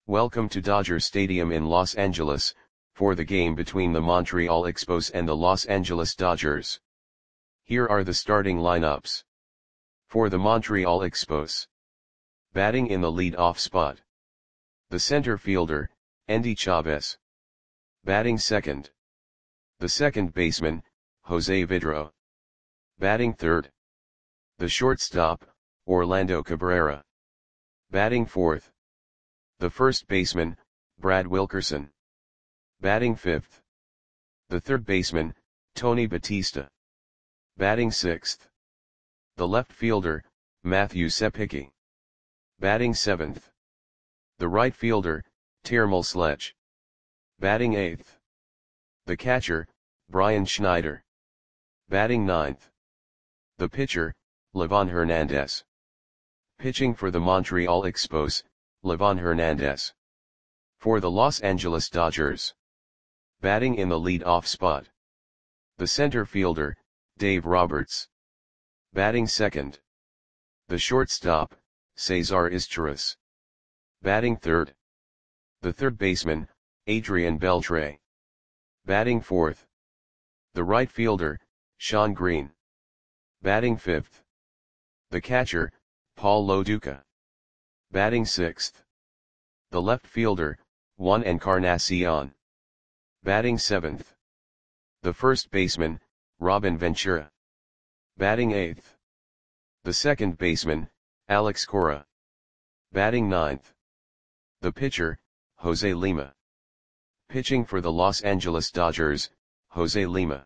Welcome to Dodger Stadium in Los Angeles, for the game between the Montreal Expos and the Los Angeles Dodgers. Here are the starting lineups. For the Montreal Expos. Batting in the lead-off spot. The center fielder, Endy Chavez. Batting second. The second baseman, Jose Vidro. Batting third. The shortstop, Orlando Cabrera. Batting fourth. The first baseman, Brad Wilkerson. Batting fifth. The third baseman, Tony Batista. Batting sixth. The left fielder, Matthew Sepicki. Batting seventh. The right fielder, Termel Sledge. Batting eighth. The catcher, Brian Schneider. Batting ninth. The pitcher, Livan Hernandez. Pitching for the Montreal Expos, Livan Hernandez. For the Los Angeles Dodgers. Batting in the lead-off spot. The center fielder, Dave Roberts. Batting second. The shortstop, Cesar Izturis. Batting third. The third baseman, Adrian Beltre. Batting fourth. The right fielder, Shawn Green. Batting fifth. The catcher, Paul Lo Duca. Batting sixth. The left fielder, Juan Encarnacion. Batting seventh. The first baseman, Robin Ventura. Batting eighth. The second baseman, Alex Cora. Batting ninth. The pitcher, Jose Lima. Pitching for the Los Angeles Dodgers, Jose Lima.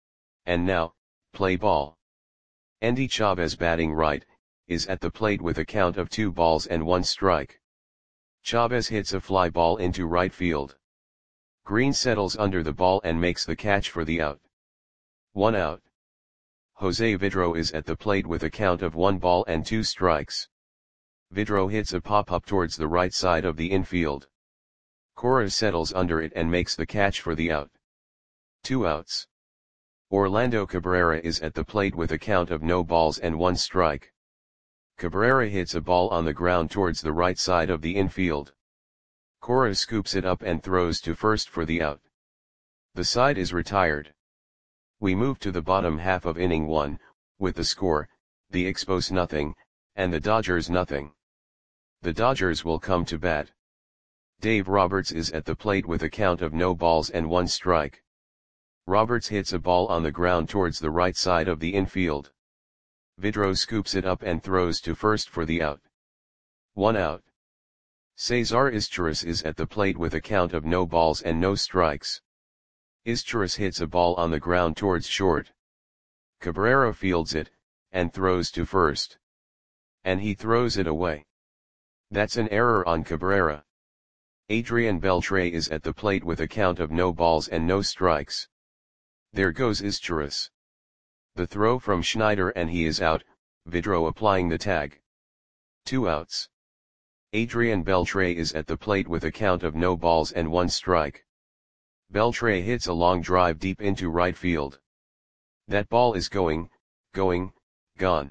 And now, play ball. Endy Chavez batting right, is at the plate with a count of 2-1 strike. Chavez hits a fly ball into right field. Green settles under the ball and makes the catch for the out. 1 out. Jose Vidro is at the plate with a count of 1-2 strikes. Vidro hits a pop-up towards the right side of the infield. Cora settles under it and makes the catch for the out. 2 outs. Orlando Cabrera is at the plate with a count of 0-1 strike. Cabrera hits a ball on the ground towards the right side of the infield. Cora scoops it up and throws to first for the out. The side is retired. We move to the bottom half of inning 1, with the score, the Expos 0, and the Dodgers 0. The Dodgers will come to bat. Dave Roberts is at the plate with a count of 0-1 strike. Roberts hits a ball on the ground towards the right side of the infield. Vidro scoops it up and throws to first for the out. 1 out. Cesar Izturis is at the plate with a count of 0 strikes. Izturis hits a ball on the ground towards short. Cabrera fields it, and throws to first. And he throws it away. That's an error on Cabrera. Adrian Beltre is at the plate with a count of 0 strikes. There goes Izturis. The throw from Schneider and he is out, Vidro applying the tag. 2 outs. Adrian Beltre is at the plate with a count of 0-1 strike. Beltre hits a long drive deep into right field. That ball is going, gone.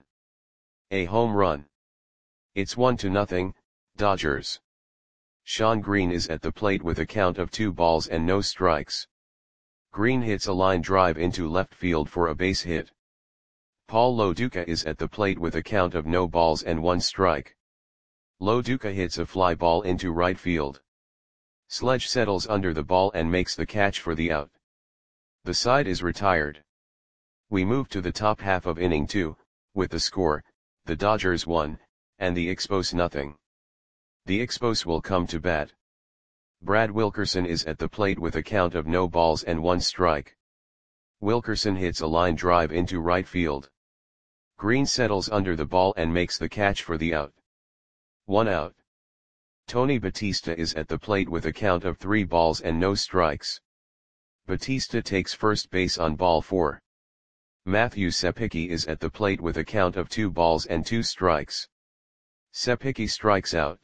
A home run. It's 1-0, Dodgers. Shawn Green is at the plate with a count of 2 balls and no strikes. Green hits a line drive into left field for a base hit. Paul Lo Duca is at the plate with a count of 0-1 strike. Lo Duca hits a fly ball into right field. Sledge settles under the ball and makes the catch for the out. The side is retired. We move to the top half of inning 2, with the score, the Dodgers 1, and the Expos 0. The Expos will come to bat. Brad Wilkerson is at the plate with a count of 0-1 strike. Wilkerson hits a line drive into right field. Green settles under the ball and makes the catch for the out. 1 out. Tony Batista is at the plate with a count of 3 balls and no strikes. Batista takes first base on ball 4. Matthew Sepicki is at the plate with a count of 2 balls and 2 strikes. Sepicki strikes out.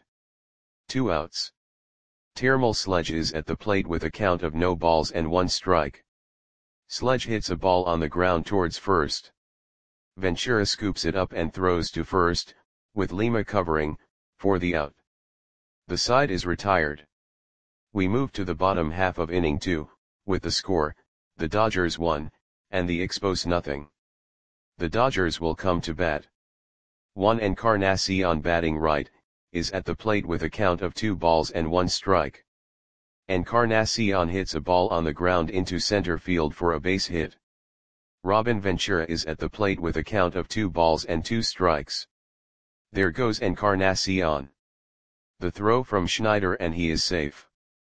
2 outs. Termel Sledge is at the plate with a count of 0-1 strike. Sledge hits a ball on the ground towards first. Ventura scoops it up and throws to first, with Lima covering, for the out. The side is retired. We move to the bottom half of inning 2, with the score, the Dodgers 1, and the Expos nothing. The Dodgers will come to bat. Juan Encarnacion batting right, is at the plate with a count of 2 balls and 1 strike. Encarnacion hits a ball on the ground into center field for a base hit. Robin Ventura is at the plate with a count of 2 balls and 2 strikes. There goes Encarnacion. The throw from Schneider and he is safe.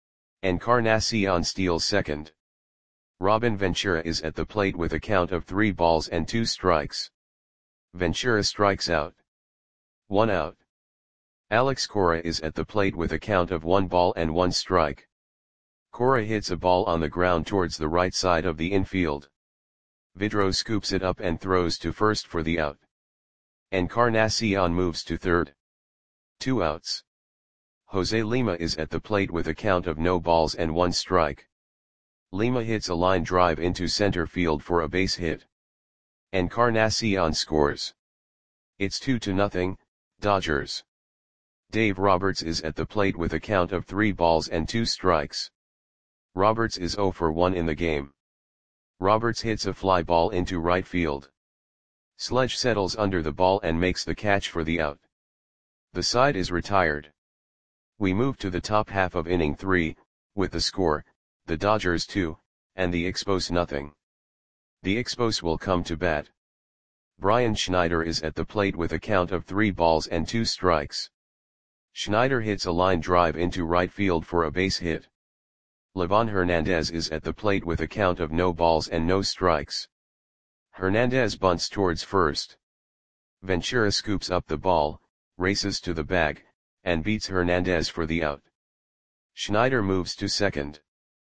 Encarnacion steals second. Robin Ventura is at the plate with a count of 3 balls and 2 strikes. Ventura strikes out. 1 out. Alex Cora is at the plate with a count of 1 ball and 1 strike. Cora hits a ball on the ground towards the right side of the infield. Vidro scoops it up and throws to first for the out. Encarnacion moves to third. 2 outs. Jose Lima is at the plate with a count of no balls and 1 strike. Lima hits a line drive into center field for a base hit. Encarnacion scores. It's 2-0, Dodgers. Dave Roberts is at the plate with a count of 3 balls and 2 strikes. Roberts is 0 for 1 in the game. Roberts hits a fly ball into right field. Sledge settles under the ball and makes the catch for the out. The side is retired. We move to the top half of inning 3, with the score, the Dodgers 2, and the Expos nothing. The Expos will come to bat. Brian Schneider is at the plate with a count of 3 balls and 2 strikes. Schneider hits a line drive into right field for a base hit. Livan Hernandez is at the plate with a count of no balls and no strikes. Hernandez bunts towards first. Ventura scoops up the ball, races to the bag, and beats Hernandez for the out. Schneider moves to second.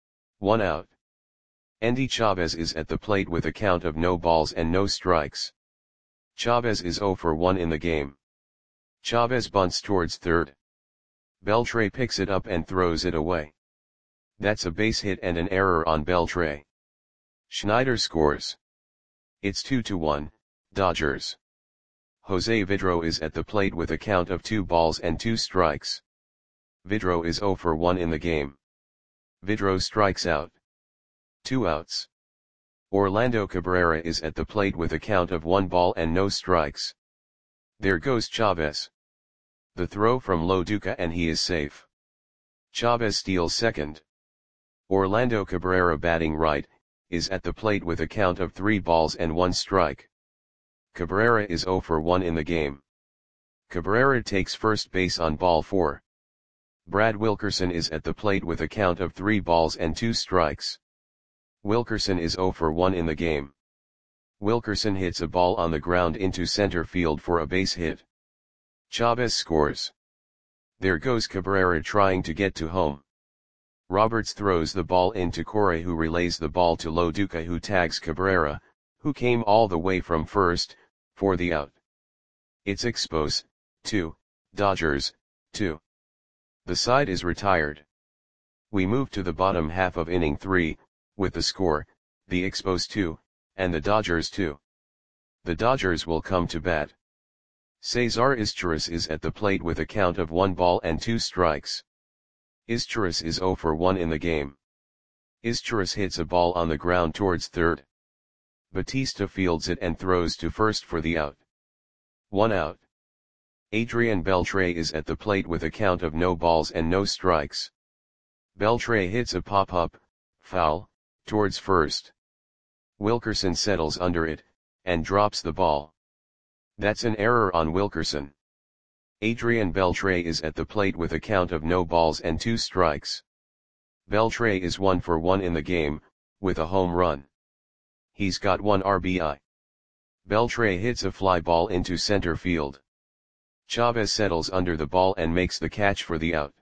1 out. Endy Chavez is at the plate with a count of no balls and no strikes. Chavez is 0 for 1 in the game. Chavez bunts towards third. Beltre picks it up and throws it away. That's a base hit and an error on Beltre. Schneider scores. It's 2-1, Dodgers. Jose Vidro is at the plate with a count of 2 balls and 2 strikes. Vidro is 0 for 1 in the game. Vidro strikes out. 2 outs. Orlando Cabrera is at the plate with a count of 1 ball and no strikes. There goes Chavez. The throw from Loduca and he is safe. Chavez steals second. Orlando Cabrera batting right, is at the plate with a count of 3 balls and 1 strike. Cabrera is 0 for 1 in the game. Cabrera takes first base on ball 4. Brad Wilkerson is at the plate with a count of 3 balls and 2 strikes. Wilkerson is 0 for 1 in the game. Wilkerson hits a ball on the ground into center field for a base hit. Chavez scores. There goes Cabrera trying to get to home. Roberts throws the ball into Cora, who relays the ball to Loduca, who tags Cabrera, who came all the way from first, for the out. It's Expos 2, Dodgers 2. The side is retired. We move to the bottom half of inning 3, with the score, the Expos 2, and the Dodgers 2. The Dodgers will come to bat. Cesar Izturis is at the plate with a count of 1 ball and 2 strikes. Izturis is 0 for 1 in the game. Izturis hits a ball on the ground towards third. Batista fields it and throws to first for the out. 1 out. Adrian Beltre is at the plate with a count of no balls and no strikes. Beltre hits a pop-up, foul, towards first. Wilkerson settles under it, and drops the ball. That's an error on Wilkerson. Adrian Beltre is at the plate with a count of no balls and 2 strikes. Beltre is 1 for 1 in the game, with a home run. He's got 1 RBI. Beltre hits a fly ball into center field. Chavez settles under the ball and makes the catch for the out.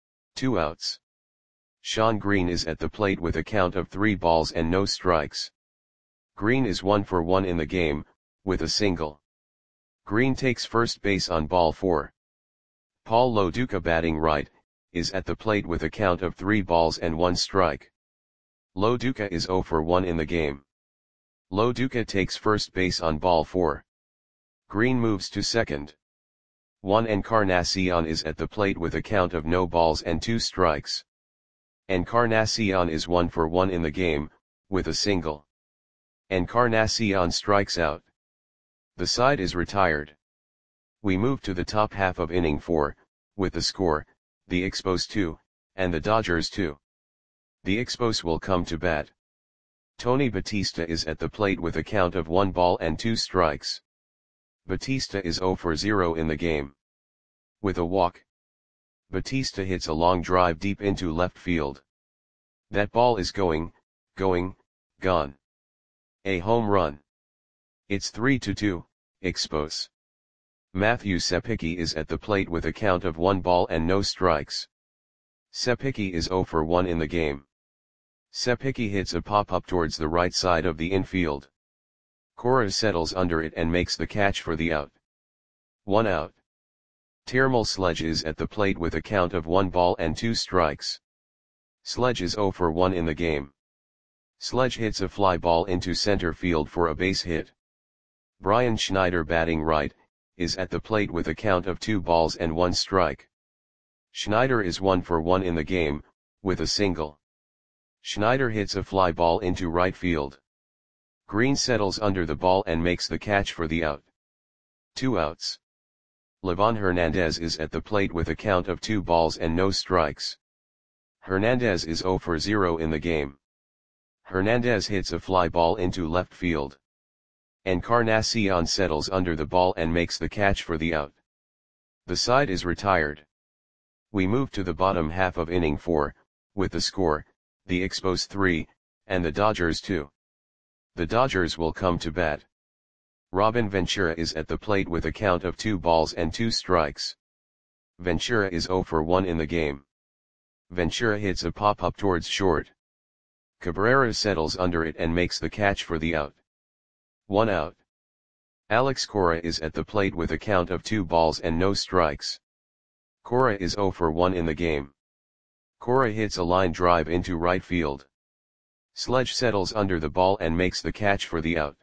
2 outs. Sean Green is at the plate with a count of 3 balls and no strikes. Green is 1 for 1 in the game, with a single. Green takes first base on ball 4. Paul Loduca batting right, is at the plate with a count of 3 balls and 1 strike. Loduca is 0 for 1 in the game. Loduca takes first base on ball 4. Green moves to second. Juan Encarnacion is at the plate with a count of no balls and 2 strikes. Encarnacion is 1 for 1 in the game, with a single. Encarnacion strikes out. The side is retired. We move to the top half of inning 4, with the score, the Expos 2, and the Dodgers 2. The Expos will come to bat. Tony Batista is at the plate with a count of 1 ball and 2 strikes. Batista is 0 for 0 in the game. With a walk, Batista hits a long drive deep into left field. That ball is gone. A home run. It's 3-2, Expos. Matthew Sepicki is at the plate with a count of 1 ball and no strikes. Sepicki is 0 for 1 in the game. Sepicki hits a pop-up towards the right side of the infield. Cora settles under it and makes the catch for the out. 1 out. Termal Sledge is at the plate with a count of 1 ball and 2 strikes. Sledge is 0 for 1 in the game. Sledge hits a fly ball into center field for a base hit. Brian Schneider, batting right, is at the plate with a count of 2 balls and 1 strike. Schneider is 1 for 1 in the game, with a single. Schneider hits a fly ball into right field. Green settles under the ball and makes the catch for the out. 2 outs. Livan Hernandez is at the plate with a count of 2 balls and no strikes. Hernandez is 0 for 0 in the game. Hernandez hits a fly ball into left field. Encarnacion settles under the ball and makes the catch for the out. The side is retired. We move to the bottom half of inning 4, with the score, the Expos 3, and the Dodgers 2. The Dodgers will come to bat. Robin Ventura is at the plate with a count of 2 balls and 2 strikes. Ventura is 0 for 1 in the game. Ventura hits a pop-up towards short. Cabrera settles under it and makes the catch for the out. 1 out. Alex Cora is at the plate with a count of 2 balls and no strikes. Cora is 0 for 1 in the game. Cora hits a line drive into right field. Sledge settles under the ball and makes the catch for the out.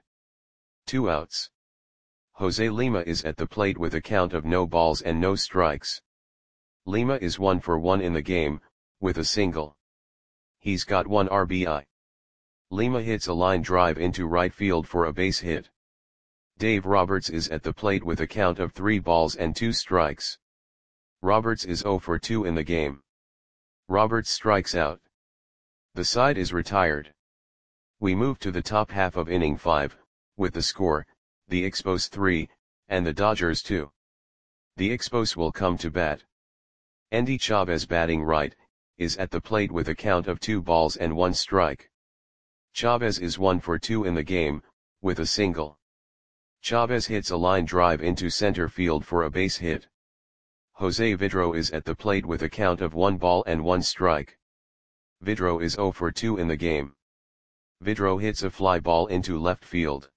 2 outs. Jose Lima is at the plate with a count of no balls and no strikes. Lima is 1 for 1 in the game, with a single. He's got 1 RBI. Lima hits a line drive into right field for a base hit. Dave Roberts is at the plate with a count of 3 balls and 2 strikes. Roberts is 0 for 2 in the game. Roberts strikes out. The side is retired. We move to the top half of inning 5, with the score, the Expos 3, and the Dodgers 2. The Expos will come to bat. Endy Chavez, batting right, is at the plate with a count of 2 balls and 1 strike. Chavez is 1 for 2 in the game, with a single. Chavez hits a line drive into center field for a base hit. Jose Vidro is at the plate with a count of 1 ball and 1 strike. Vidro is 0 for 2 in the game. Vidro hits a fly ball into left field.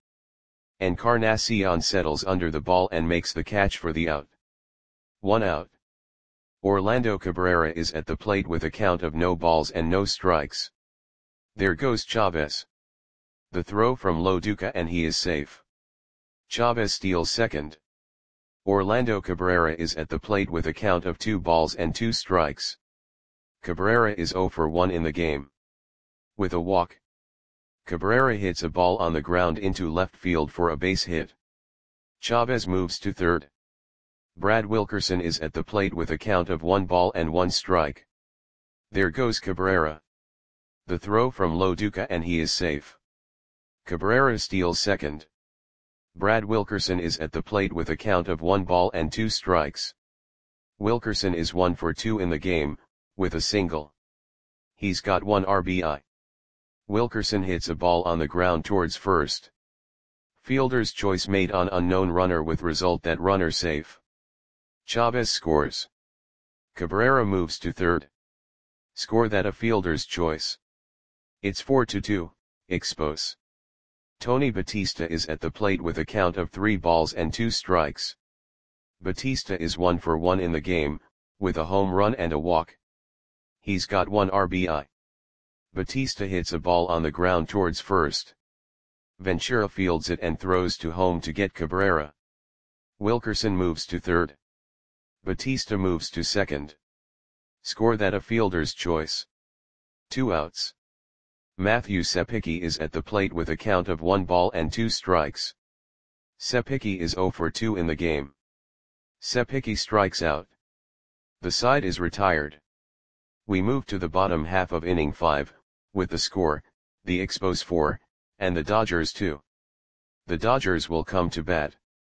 Encarnacion settles under the ball and makes the catch for the out. 1 out. Orlando Cabrera is at the plate with a count of no balls and no strikes. There goes Chavez. The throw from Lo Duca and he is safe. Chavez steals second. Orlando Cabrera is at the plate with a count of 2 balls and 2 strikes. Cabrera is 0 for 1 in the game. With a walk, Cabrera hits a ball on the ground into left field for a base hit. Chavez moves to third. Brad Wilkerson is at the plate with a count of 1 ball and 1 strike. There goes Cabrera. The throw from Lo Duca and he is safe. Cabrera steals second. Brad Wilkerson is at the plate with a count of 1 ball and 2 strikes. Wilkerson is 1 for 2 in the game, with a single. He's got 1 RBI. Wilkerson hits a ball on the ground towards first. Fielder's choice made on unknown runner with result that runner safe. Chavez scores. Cabrera moves to third. Score that a fielder's choice. It's 4-2, Expos. Tony Batista is at the plate with a count of 3 balls and 2 strikes. Batista is 1 for 1 in the game, with a home run and a walk. He's got 1 RBI. Batista hits a ball on the ground towards first. Ventura fields it and throws to home to get Cabrera. Wilkerson moves to third. Batista moves to second. Score that a fielder's choice. 2 outs. Matthew Sepicki is at the plate with a count of 1 ball and 2 strikes. Sepicki is 0 for 2 in the game. Sepicki strikes out. The side is retired. We move to the bottom half of inning 5, with the score, the Expos 4, and the Dodgers 2. The Dodgers will come to bat.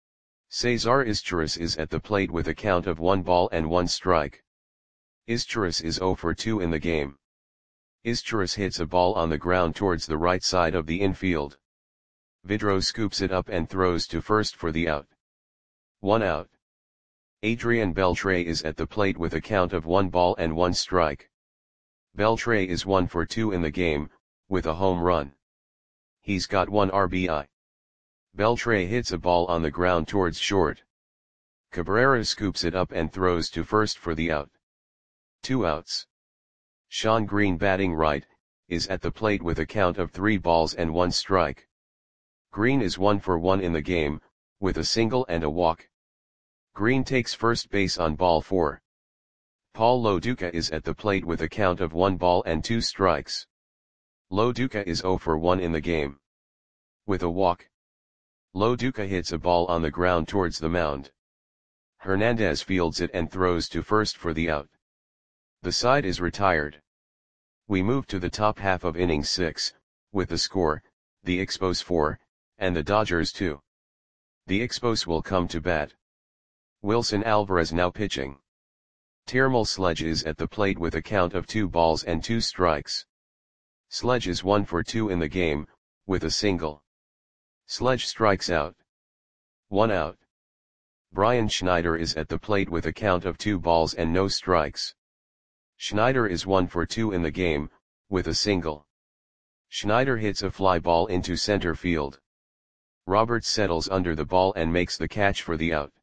Cesar Izturis is at the plate with a count of 1 ball and 1 strike. Izturis is 0 for 2 in the game. Izturis hits a ball on the ground towards the right side of the infield. Vidro scoops it up and throws to first for the out. 1 out. Adrian Beltre is at the plate with a count of 1 ball and 1 strike. Beltre is 1 for 2 in the game, with a home run. He's got 1 RBI. Beltre hits a ball on the ground towards short. Cabrera scoops it up and throws to first for the out. 2 outs. Sean Green, batting right, is at the plate with a count of 3 balls and 1 strike. Green is 1 for 1 in the game, with a single and a walk. Green takes first base on ball 4. Paul Lo Duca is at the plate with a count of 1 ball and 2 strikes. Lo Duca is 0 for 1 in the game. With a walk. Lo Duca hits a ball on the ground towards the mound. Hernandez fields it and throws to first for the out. The side is retired. We move to the top half of inning 6, with the score, the Expos 4, and the Dodgers 2. The Expos will come to bat. Wilson Alvarez now pitching. Termal Sledge is at the plate with a count of 2 balls and 2 strikes. Sledge is 1 for 2 in the game, with a single. Sledge strikes out. 1 out. Brian Schneider is at the plate with a count of 2 balls and no strikes. Schneider is 1 for 2 in the game, with a single. Schneider hits a fly ball into center field. Roberts settles under the ball and makes the catch for the out.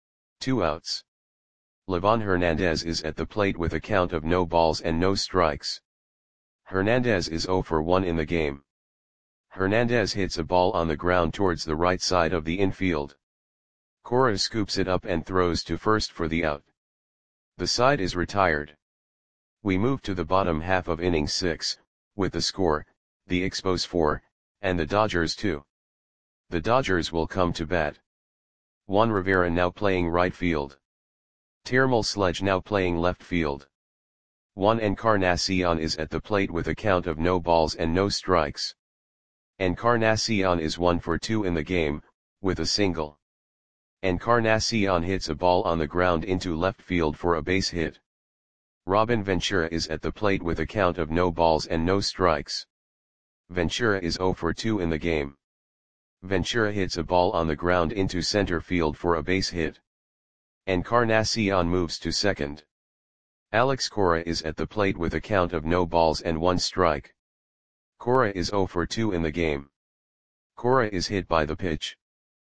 2 outs. Livan Hernandez is at the plate with a count of no balls and no strikes. Hernandez is 0 for 1 in the game. Hernandez hits a ball on the ground towards the right side of the infield. Cora scoops it up and throws to first for the out. The side is retired. We move to the bottom half of inning 6, with the score, the Expos 4, and the Dodgers 2. The Dodgers will come to bat. Juan Rivera now playing right field. Termal Sledge now playing left field. Juan Encarnacion is at the plate with a count of no balls and no strikes. Encarnacion is 1 for 2 in the game, with a single. Encarnacion hits a ball on the ground into left field for a base hit. Robin Ventura is at the plate with a count of no balls and no strikes. Ventura is 0 for 2 in the game. Ventura hits a ball on the ground into center field for a base hit. Encarnacion moves to second. Alex Cora is at the plate with a count of no balls and 1 strike. Cora is 0 for 2 in the game. Cora is hit by the pitch.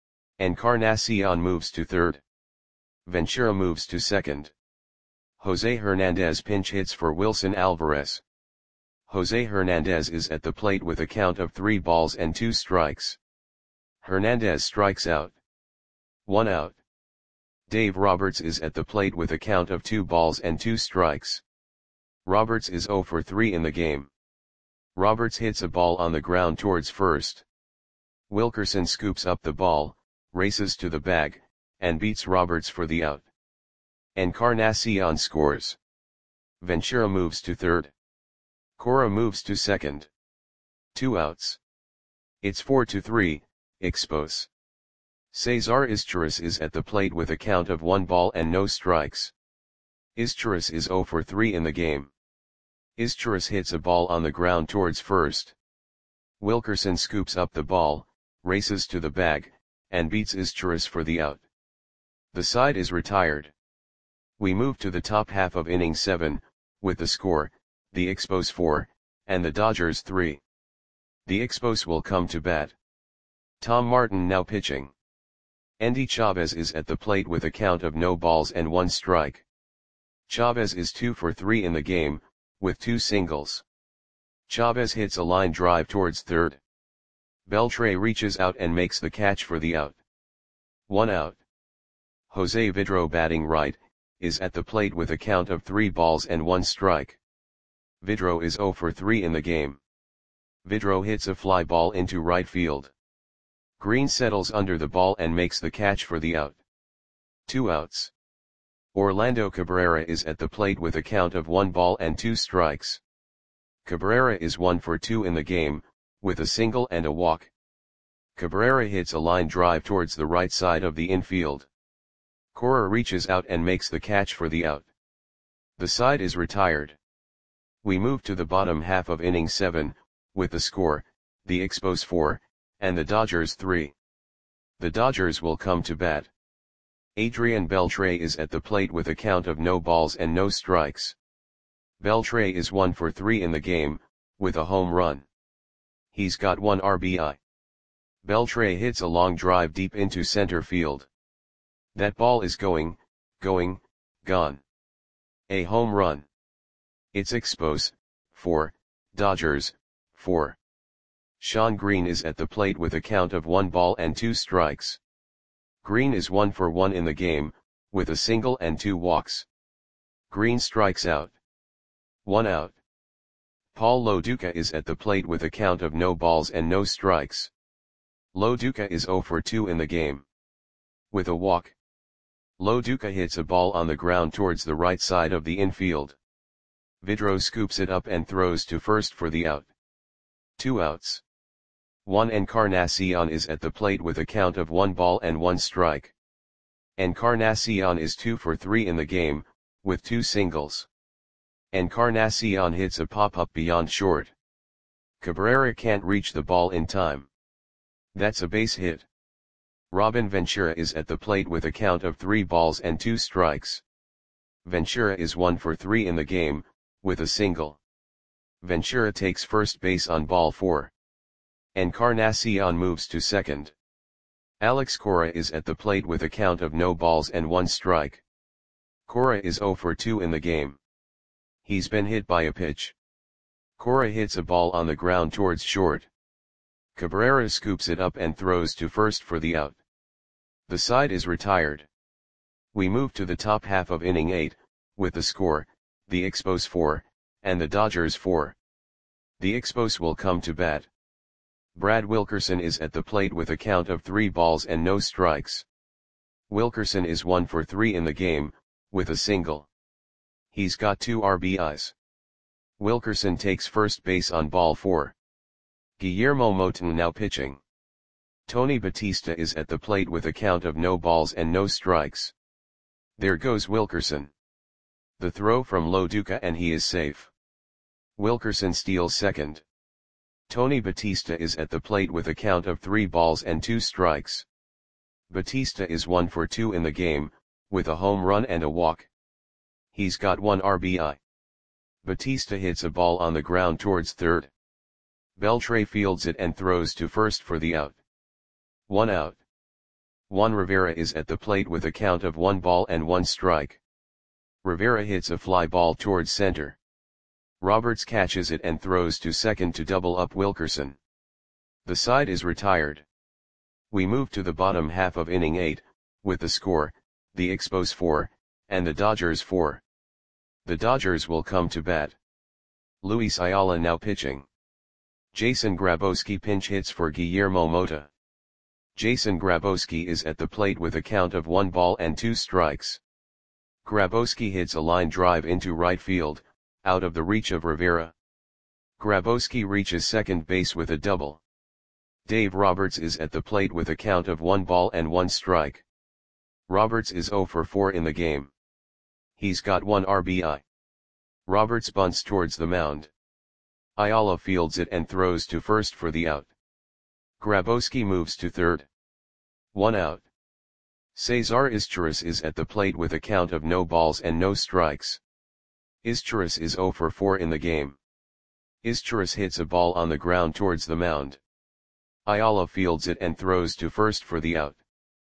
Encarnacion moves to third. Ventura moves to second. Jose Hernandez pinch hits for Wilson Alvarez. Jose Hernandez is at the plate with a count of 3 balls and 2 strikes. Hernandez strikes out. 1 out. Dave Roberts is at the plate with a count of 2 balls and 2 strikes. Roberts is 0 for 3 in the game. Roberts hits a ball on the ground towards first. Wilkerson scoops up the ball, races to the bag, and beats Roberts for the out. Encarnacion scores. Ventura moves to third. Cora moves to second. 2 outs. It's 4-3, Expos. Cesar Izturis is at the plate with a count of 1 ball and no strikes. Izturis is 0 for 3 in the game. Izturis hits a ball on the ground towards first. Wilkerson scoops up the ball, races to the bag, and beats Izturis for the out. The side is retired. We move to the top half of inning 7, with the score, the Expos 4, and the Dodgers 3. The Expos will come to bat. Tom Martin now pitching. Endy Chavez is at the plate with a count of no balls and 1 strike. Chavez is 2 for 3 in the game, with 2 singles. Chavez hits a line drive towards third. Beltre reaches out and makes the catch for the out. 1 out. Jose Vidro, batting right, is at the plate with a count of 3 balls and 1 strike. Vidro is 0 for 3 in the game. Vidro hits a fly ball into right field. Green settles under the ball and makes the catch for the out. 2 outs. Orlando Cabrera is at the plate with a count of 1 ball and 2 strikes. Cabrera is 1 for 2 in the game, with a single and a walk. Cabrera hits a line drive towards the right side of the infield. Cora reaches out and makes the catch for the out. The side is retired. We move to the bottom half of inning 7, with the score, the Expos 4, and the Dodgers 3. The Dodgers will come to bat. Adrian Beltre is at the plate with a count of no balls and no strikes. Beltre is 1 for 3 in the game, with a home run. He's got 1 RBI. Beltre hits a long drive deep into center field. That ball is gone. A home run. It's Expos 4, Dodgers 4. Shawn Green is at the plate with a count of 1 ball and 2 strikes. Green is 1 for 1 in the game, with a single and 2 walks. Green strikes out. 1 out. Paul Lo Duca is at the plate with a count of no balls and no strikes. Lo Duca is 0 for 2 in the game. With a walk. Lo Duca hits a ball on the ground towards the right side of the infield. Vidro scoops it up and throws to first for the out. 2 outs. Juan Encarnacion is at the plate with a count of 1 ball and 1 strike. Encarnacion is 2 for 3 in the game, with 2 singles. Encarnacion hits a pop-up beyond short. Cabrera can't reach the ball in time. That's a base hit. Robin Ventura is at the plate with a count of 3 balls and 2 strikes. Ventura is 1 for 3 in the game, with a single. Ventura takes first base on ball 4. Encarnacion moves to second. Alex Cora is at the plate with a count of no balls and 1 strike. Cora is 0 for 2 in the game. He's been hit by a pitch. Cora hits a ball on the ground towards short. Cabrera scoops it up and throws to first for the out. The side is retired. We move to the top half of inning 8, with the score, the Expos 4, and the Dodgers 4. The Expos will come to bat. Brad Wilkerson is at the plate with a count of 3 balls and no strikes. Wilkerson is 1 for 3 in the game, with a single. He's got 2 RBIs. Wilkerson takes first base on ball 4. Guillermo Moton now pitching. Tony Batista is at the plate with a count of no balls and no strikes. There goes Wilkerson. The throw from Lo Duca and he is safe. Wilkerson steals second. Tony Batista is at the plate with a count of 3 balls and 2 strikes. Batista is 1 for 2 in the game, with a home run and a walk. He's got 1 RBI. Batista hits a ball on the ground towards third. Beltre fields it and throws to first for the out. 1 out. Juan Rivera is at the plate with a count of 1 ball and 1 strike. Rivera hits a fly ball towards center. Roberts catches it and throws to second to double up Wilkerson. The side is retired. We move to the bottom half of inning 8, with the score, the Expos 4, and the Dodgers 4. The Dodgers will come to bat. Luis Ayala now pitching. Jason Grabowski pinch hits for Guillermo Mota. Jason Grabowski is at the plate with a count of 1 ball and 2 strikes. Grabowski hits a line drive into right field, out of the reach of Rivera. Grabowski reaches second base with a double. Dave Roberts is at the plate with a count of 1 ball and 1 strike. Roberts is 0 for 4 in the game. He's got 1 RBI. Roberts bunts towards the mound. Ayala fields it and throws to first for the out. Grabowski moves to third. 1 out. Cesar Izturis is at the plate with a count of no balls and no strikes. Izturis is 0 for 4 in the game. Izturis hits a ball on the ground towards the mound. Ayala fields it and throws to first for the out.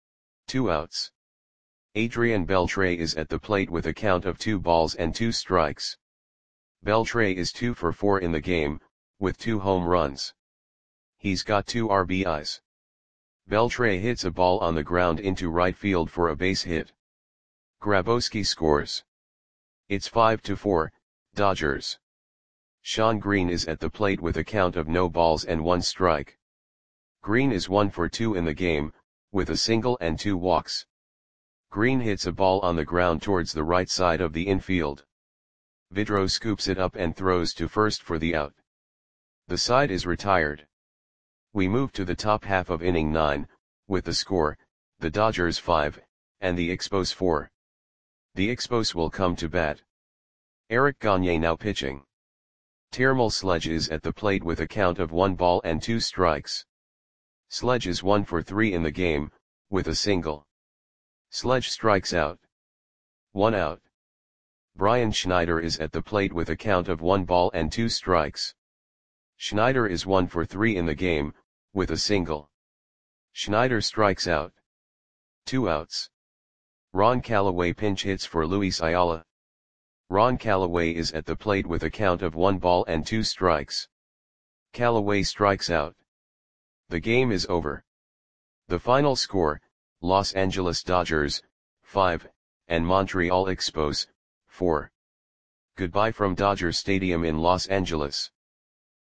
2 outs. Adrian Beltre is at the plate with a count of 2 balls and 2 strikes. Beltre is 2 for 4 in the game, with 2 home runs. He's got 2 RBIs. Beltre hits a ball on the ground into right field for a base hit. Grabowski scores. It's 5-4, Dodgers. Shawn Green is at the plate with a count of no balls and 1 strike. Green is 1 for 2 in the game, with a single and 2 walks. Green hits a ball on the ground towards the right side of the infield. Vidro scoops it up and throws to first for the out. The side is retired. We move to the top half of inning 9, with the score, the Dodgers 5, and the Expos 4. The Expos will come to bat. Eric Gagne now pitching. Termal Sledge is at the plate with a count of 1 ball and 2 strikes. Sledge is 1 for 3 in the game, with a single. Sledge strikes out. 1 out. Brian Schneider is at the plate with a count of 1 ball and 2 strikes. Schneider is 1 for 3 in the game, with a single. Schneider strikes out. 2 outs. Ron Callaway pinch hits for Luis Ayala. Ron Callaway is at the plate with a count of 1 ball and 2 strikes. Callaway strikes out. The game is over. The final score, Los Angeles Dodgers, 5, and Montreal Expos, 4. Goodbye from Dodger Stadium in Los Angeles.